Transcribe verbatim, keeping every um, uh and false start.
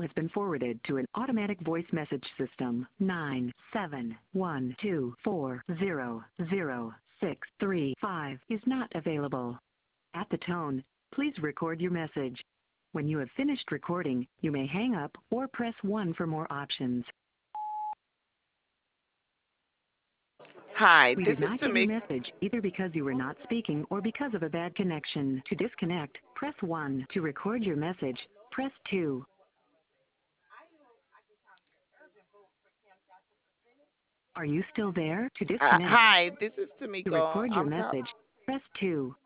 has been forwarded to an automatic voice message system. nine seven one two four zero zero six three five is not available. At the tone, please record your message. When you have finished recording, you may hang up or press one for more options. Hi, We this did is not get your Tamika. message either because you were not speaking or because of a bad connection. To disconnect, press one. To record your message, press two. Are you still there? To Uh, disconnect, hi, this is to Tamiko. record your I'm call- message, press two.